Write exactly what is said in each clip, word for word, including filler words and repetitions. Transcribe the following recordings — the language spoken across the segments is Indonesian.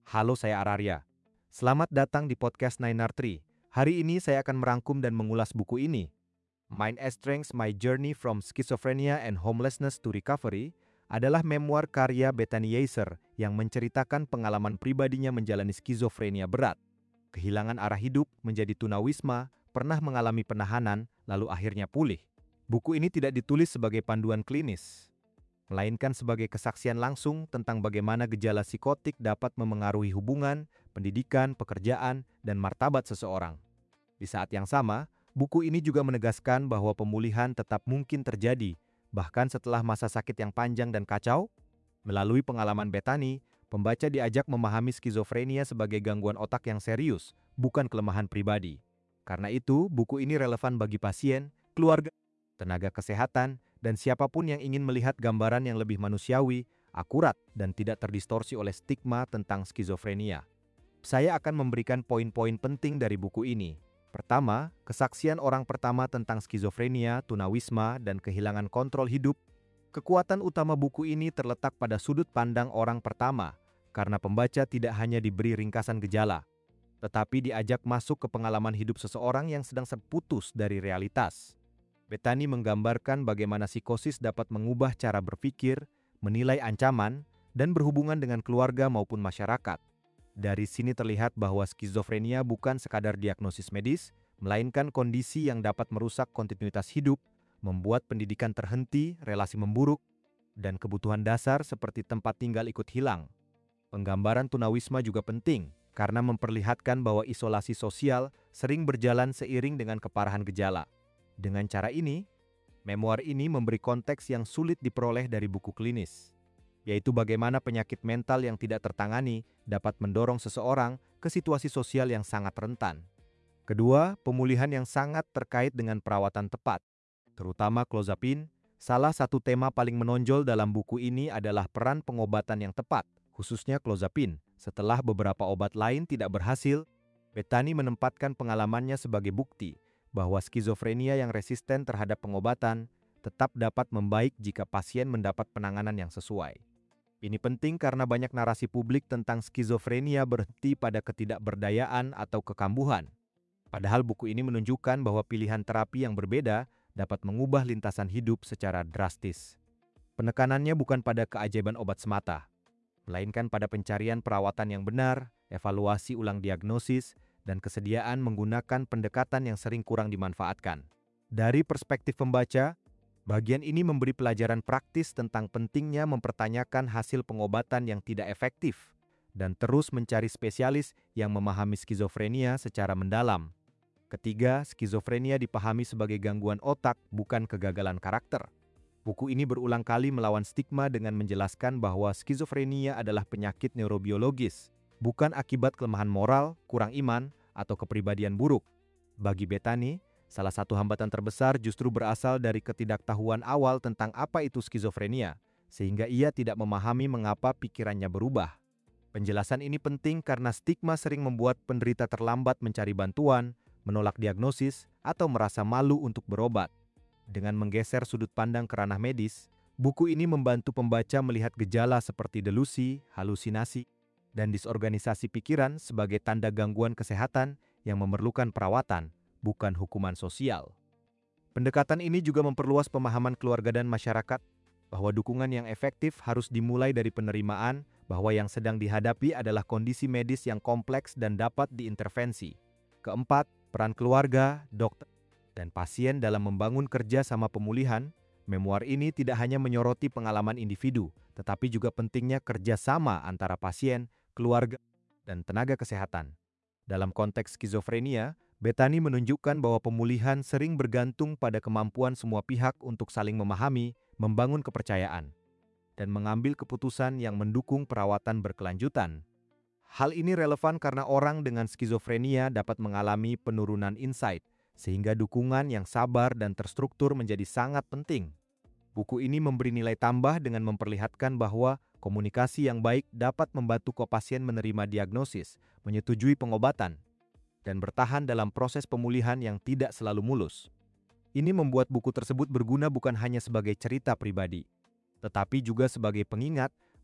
Halo, saya Araria. Selamat datang di podcast Nine R Tree. Hari ini saya akan merangkum dan mengulas buku ini. Mind as Strength: My Journey from Schizophrenia and Homelessness to Recovery adalah memoir karya Bethany Yeiser yang menceritakan pengalaman pribadinya menjalani skizofrenia berat, kehilangan arah hidup, menjadi tunawisma, pernah mengalami penahanan, lalu akhirnya pulih. Buku ini tidak ditulis sebagai panduan klinis, melainkan sebagai kesaksian langsung tentang bagaimana gejala psikotik dapat memengaruhi hubungan, pendidikan, pekerjaan, dan martabat seseorang. Di saat yang sama, buku ini juga menegaskan bahwa pemulihan tetap mungkin terjadi, bahkan setelah masa sakit yang panjang dan kacau. Melalui pengalaman Bethany, pembaca diajak memahami skizofrenia sebagai gangguan otak yang serius, bukan kelemahan pribadi. Karena itu, buku ini relevan bagi pasien, keluarga, tenaga kesehatan, dan siapapun yang ingin melihat gambaran yang lebih manusiawi, akurat, dan tidak terdistorsi oleh stigma tentang skizofrenia. Saya akan memberikan poin-poin penting dari buku ini. Pertama, kesaksian orang pertama tentang skizofrenia, tunawisma, dan kehilangan kontrol hidup. Kekuatan utama buku ini terletak pada sudut pandang orang pertama, karena pembaca tidak hanya diberi ringkasan gejala, tetapi diajak masuk ke pengalaman hidup seseorang yang sedang terputus dari realitas. Bethany menggambarkan bagaimana psikosis dapat mengubah cara berpikir, menilai ancaman, dan berhubungan dengan keluarga maupun masyarakat. Dari sini terlihat bahwa skizofrenia bukan sekadar diagnosis medis, melainkan kondisi yang dapat merusak kontinuitas hidup, membuat pendidikan terhenti, relasi memburuk, dan kebutuhan dasar seperti tempat tinggal ikut hilang. Penggambaran tunawisma juga penting, karena memperlihatkan bahwa isolasi sosial sering berjalan seiring dengan keparahan gejala. Dengan cara ini, memoir ini memberi konteks yang sulit diperoleh dari buku klinis, yaitu bagaimana penyakit mental yang tidak tertangani dapat mendorong seseorang ke situasi sosial yang sangat rentan. Kedua, pemulihan yang sangat terkait dengan perawatan tepat, terutama clozapine. Salah satu tema paling menonjol dalam buku ini adalah peran pengobatan yang tepat, khususnya clozapine. Setelah beberapa obat lain tidak berhasil, Bethany menempatkan pengalamannya sebagai bukti bahwa skizofrenia yang resisten terhadap pengobatan tetap dapat membaik jika pasien mendapat penanganan yang sesuai. Ini penting karena banyak narasi publik tentang skizofrenia berhenti pada ketidakberdayaan atau kekambuhan. Padahal buku ini menunjukkan bahwa pilihan terapi yang berbeda dapat mengubah lintasan hidup secara drastis. Penekanannya bukan pada keajaiban obat semata, melainkan pada pencarian perawatan yang benar, evaluasi ulang diagnosis, dan kesediaan menggunakan pendekatan yang sering kurang dimanfaatkan. Dari perspektif pembaca, bagian ini memberi pelajaran praktis tentang pentingnya mempertanyakan hasil pengobatan yang tidak efektif dan terus mencari spesialis yang memahami skizofrenia secara mendalam. Ketiga, skizofrenia dipahami sebagai gangguan otak, bukan kegagalan karakter. Buku ini berulang kali melawan stigma dengan menjelaskan bahwa skizofrenia adalah penyakit neurobiologis, bukan akibat kelemahan moral, kurang iman, atau kepribadian buruk. Bagi Bethany, salah satu hambatan terbesar justru berasal dari ketidaktahuan awal tentang apa itu skizofrenia, sehingga ia tidak memahami mengapa pikirannya berubah. Penjelasan ini penting karena stigma sering membuat penderita terlambat mencari bantuan, menolak diagnosis, atau merasa malu untuk berobat. Dengan menggeser sudut pandang ke ranah medis, buku ini membantu pembaca melihat gejala seperti delusi, halusinasi, dan disorganisasi pikiran sebagai tanda gangguan kesehatan yang memerlukan perawatan, bukan hukuman sosial. Pendekatan ini juga memperluas pemahaman keluarga dan masyarakat bahwa dukungan yang efektif harus dimulai dari penerimaan bahwa yang sedang dihadapi adalah kondisi medis yang kompleks dan dapat diintervensi. Keempat, peran keluarga, dokter, dan pasien dalam membangun kerja sama pemulihan. Memoir ini tidak hanya menyoroti pengalaman individu, tetapi juga pentingnya kerjasama antara pasien, keluarga, dan tenaga kesehatan. Dalam konteks skizofrenia, Bethany menunjukkan bahwa pemulihan sering bergantung pada kemampuan semua pihak untuk saling memahami, membangun kepercayaan, dan mengambil keputusan yang mendukung perawatan berkelanjutan. Hal ini relevan karena orang dengan skizofrenia dapat mengalami penurunan insight, sehingga dukungan yang sabar dan terstruktur menjadi sangat penting. Buku ini memberi nilai tambah dengan memperlihatkan bahwa komunikasi yang baik dapat membantu pasien menerima diagnosis, menyetujui pengobatan, dan bertahan dalam proses pemulihan yang tidak selalu mulus. Ini membuat buku tersebut berguna bukan hanya sebagai cerita pribadi, tetapi juga sebagai pengingat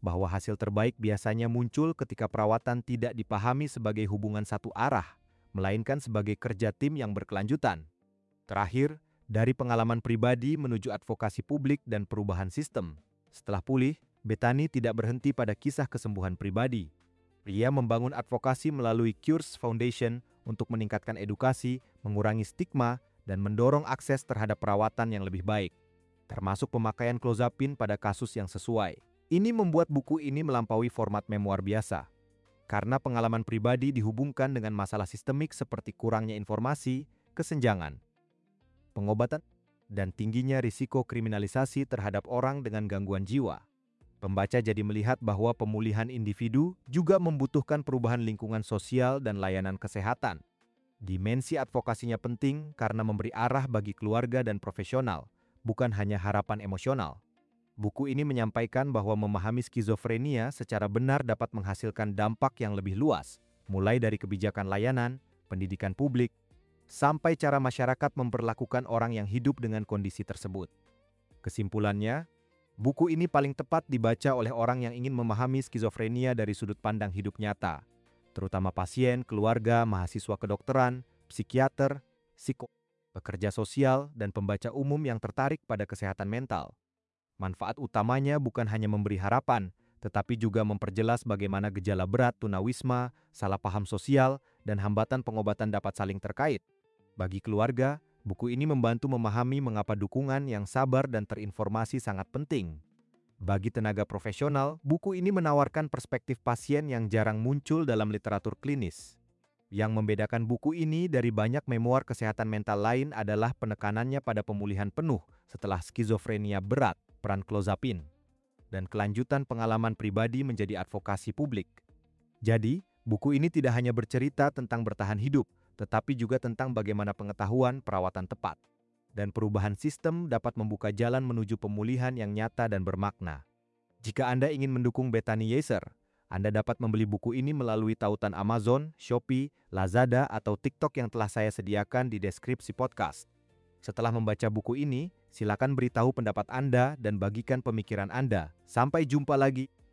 bahwa hasil terbaik biasanya muncul ketika perawatan tidak dipahami sebagai hubungan satu arah, melainkan sebagai kerja tim yang berkelanjutan. Terakhir, dari pengalaman pribadi menuju advokasi publik dan perubahan sistem. Setelah pulih, Bethany tidak berhenti pada kisah kesembuhan pribadi. Ia membangun advokasi melalui Cures Foundation untuk meningkatkan edukasi, mengurangi stigma, dan mendorong akses terhadap perawatan yang lebih baik, termasuk pemakaian clozapine pada kasus yang sesuai. Ini membuat buku ini melampaui format memoir biasa, karena pengalaman pribadi dihubungkan dengan masalah sistemik seperti kurangnya informasi, kesenjangan, pengobatan, dan tingginya risiko kriminalisasi terhadap orang dengan gangguan jiwa. Pembaca jadi melihat bahwa pemulihan individu juga membutuhkan perubahan lingkungan sosial dan layanan kesehatan. Dimensi advokasinya penting karena memberi arah bagi keluarga dan profesional, bukan hanya harapan emosional. Buku ini menyampaikan bahwa memahami skizofrenia secara benar dapat menghasilkan dampak yang lebih luas, mulai dari kebijakan layanan, pendidikan publik, sampai cara masyarakat memperlakukan orang yang hidup dengan kondisi tersebut. Kesimpulannya, buku ini paling tepat dibaca oleh orang yang ingin memahami skizofrenia dari sudut pandang hidup nyata, terutama pasien, keluarga, mahasiswa kedokteran, psikiater, psikolog, pekerja sosial, dan pembaca umum yang tertarik pada kesehatan mental. Manfaat utamanya bukan hanya memberi harapan, tetapi juga memperjelas bagaimana gejala berat tunawisma, salah paham sosial, dan hambatan pengobatan dapat saling terkait. Bagi keluarga, buku ini membantu memahami mengapa dukungan yang sabar dan terinformasi sangat penting. Bagi tenaga profesional, buku ini menawarkan perspektif pasien yang jarang muncul dalam literatur klinis. Yang membedakan buku ini dari banyak memoir kesehatan mental lain adalah penekanannya pada pemulihan penuh setelah skizofrenia berat, peran clozapine, dan kelanjutan pengalaman pribadi menjadi advokasi publik. Jadi, buku ini tidak hanya bercerita tentang bertahan hidup, tetapi juga tentang bagaimana pengetahuan perawatan tepat dan perubahan sistem dapat membuka jalan menuju pemulihan yang nyata dan bermakna. Jika Anda ingin mendukung Bethany Yesser, Anda dapat membeli buku ini melalui tautan Amazon, Shopee, Lazada, atau TikTok yang telah saya sediakan di deskripsi podcast. Setelah membaca buku ini, silakan beritahu pendapat Anda dan bagikan pemikiran Anda. Sampai jumpa lagi.